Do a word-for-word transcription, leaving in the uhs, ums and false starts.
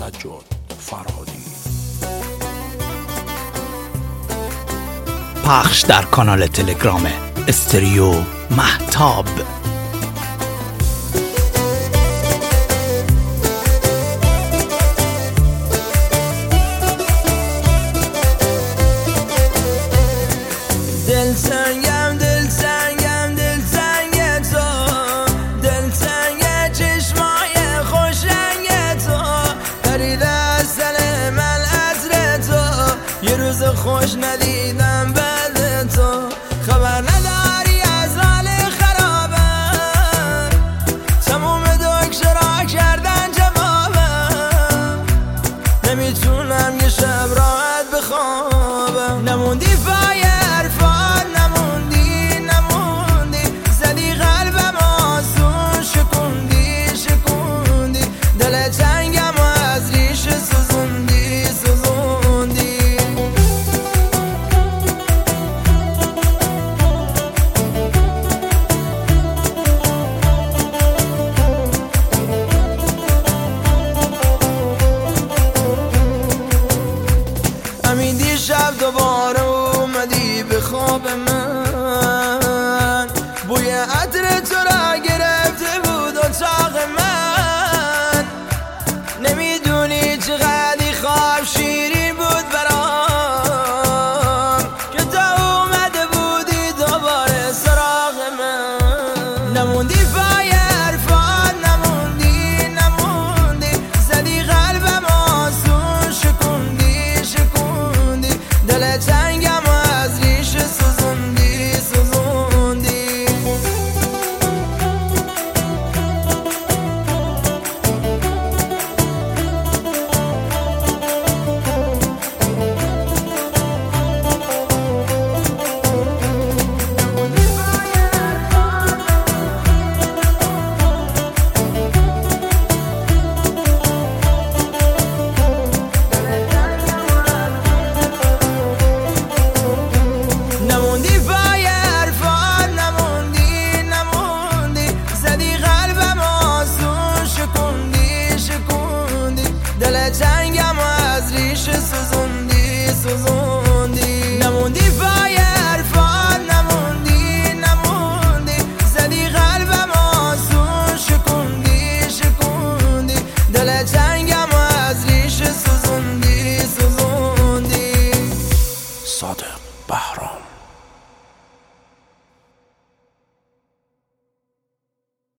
سجاد فرهادی. پخش در کانال تلگرام استریو مهتاب. دل سنگم دل سنگم دل سنگ تو، دل سنگ چشمای خوش رنگ تو، پرید از دل من عطر تو، یه روز خوش ندیدم بعد تو، خبر نداری از حال خرابم، تموم دکترها کردن جوابم، نمیتونم یه شب راحت بخوابم، نموندی پای حرفات، نموندی نموندی، زدی قلبم آسون، شکوندی شکوندی، دلت